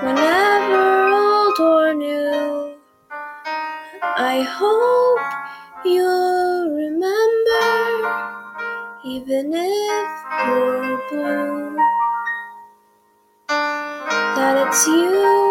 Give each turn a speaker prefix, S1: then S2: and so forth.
S1: whenever old or new. I hope you'll remember, even if you're blue, that it's you